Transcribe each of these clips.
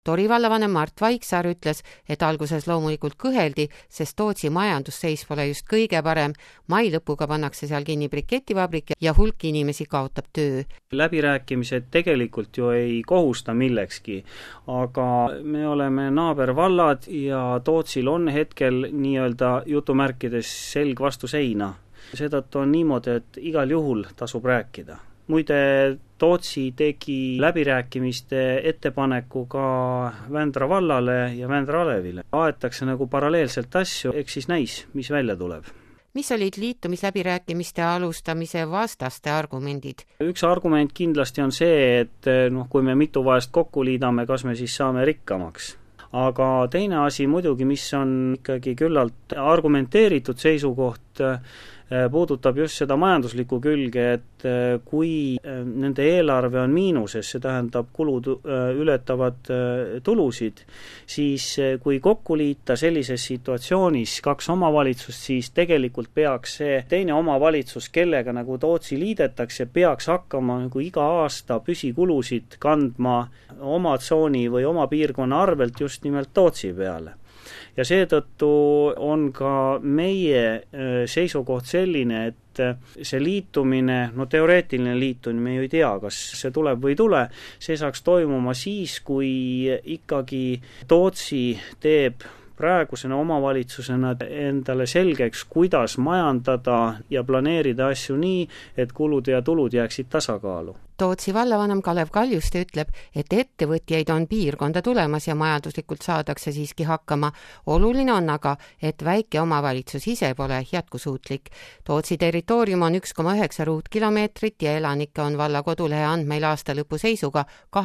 Tori vallavanem Mart Vaiksaar ütles, et alguses loomulikult kõheldi, sest Tootsi majandusseis pole just kõige parem. Mai lõpuga pannakse seal kinni briketivabrik ja hulk inimesi kaotab töö. Läbirääkimised tegelikult ju ei kohusta millekski, aga me oleme naabervallad ja Tootsil on hetkel nii-öelda jutumärkides selg vastu seina. Seetõttu on niimoodi, et igal juhul tasub rääkida. Muide, Tootsi tegi läbirääkimiste ettepaneku ka Vändra vallale ja Vändra Alevile. Aetakse nagu paralleelselt asju, eks siis näis, mis välja tuleb. Mis olid liitumisläbirääkimiste alustamise vastaste argumendid? Üks argument kindlasti on see, et kui me mitu vahest kokku liidame, kas me siis saame rikkamaks. Aga teine asi muidugi, mis on ikkagi küllalt argumenteeritud seisukoht, puudutab just seda majanduslikku külge, et kui nende eelarve on miinuses, see tähendab kulud ületavad tulusid, siis kui kokku liita sellises situatsioonis kaks omavalitsust, siis tegelikult peaks see teine omavalitsus, kellega nagu Tootsi liidetakse, peaks hakkama nagu iga aasta püsikulusid kandma oma tsooni või oma piirkonna arvelt just nimelt Tootsi peale. Ja seetõttu on ka meie seisukoht selline, et see liitumine, teoreetiline liitumine, me ju ei tea, kas see tuleb või ei tule, see saaks toimuma siis, kui ikkagi Tootsi teeb praegusena omavalitsusena endale selgeks, kuidas majandada ja planeerida asju nii, et kulud ja tulud jääksid tasakaalu. Tootsi vallavanem Kalev Kaljuste ütleb, et ettevõtjaid on piirkonda tulemas ja majanduslikult saadakse siiski hakkama. Oluline on aga, et väike omavalitsus ise pole jätkusuutlik. Tootsi territoorium on 1,9 ruutkilomeetrit ja elanikke on valla kodulehe andmeil aasta lõpu seisuga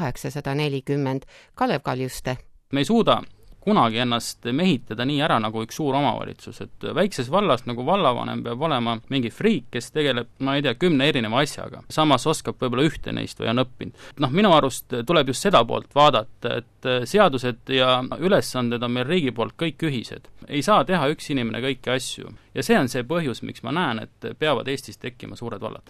840. Kalev Kaljuste. Me ei suuda kunagi ennast mehitada nii ära nagu üks suur omavalitsus, et väikses vallas nagu vallavanem peab olema mingi friik, kes tegeleb, 10 erineva asjaga. Samas oskab võib-olla ühte neist või on õppinud. Minu arust tuleb just seda poolt vaadata, et seadused ja ülesanded on meil riigi poolt kõik ühised. Ei saa teha üks inimene kõiki asju. Ja see on see põhjus, miks ma näen, et peavad Eestis tekkima suured vallad.